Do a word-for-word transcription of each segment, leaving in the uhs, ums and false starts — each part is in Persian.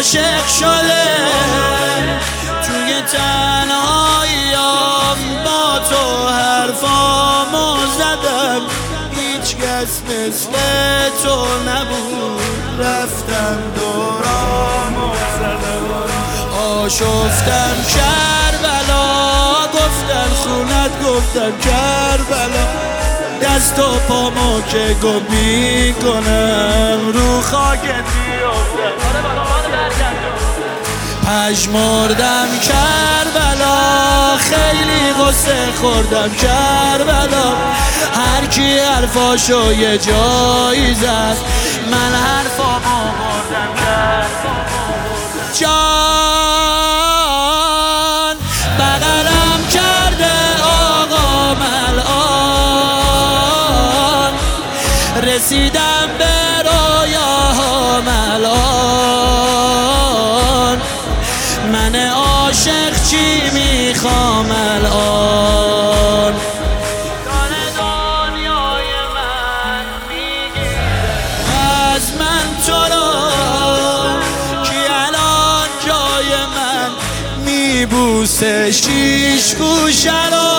عاشق شده توی تنهاییام با تو حرفامو زدم هیچ کس مثل تو نبود رفتم دورامو زدم آشفتم کربلا گفتم خونت گفتم کربلا دست و پامو که گم میکنم رو خاکت بیافتم پژمردم کربلا خیلی غصه خوردم کربلا هر کی حرفاشو یه جایی زد من حرفامو بردم کربلا جان بغلم کرده آقام الان رسیدم به رویاهام الان من عاشق چی میخوام الان دار دنیای من میگیره از من تو رو کی الان جای من میبوسه شیش گوشه رو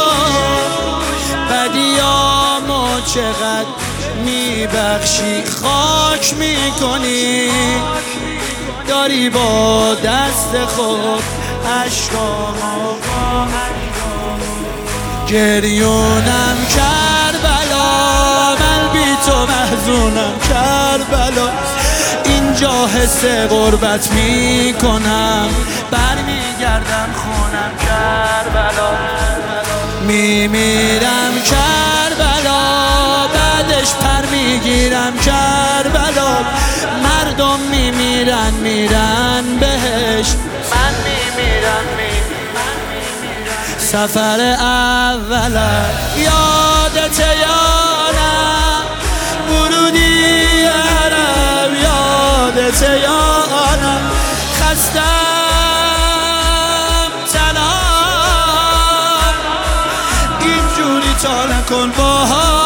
بدیامو چقدر میبخشی خاک میکنی داری با دست خود عشقامو گریونم کربلا من بی تو محزونم کربلا اینجا حس غربت میکنم برمیگردم خونم کربلا میمیرم کربلا بعدش پر میگیرم کربلا مردم میمیرن میرن بهش من میمیرم میمیرم سفر اولم یادت یا نه ورودی عرب یادت یا نه خستم تنها اینجوری تا نکن با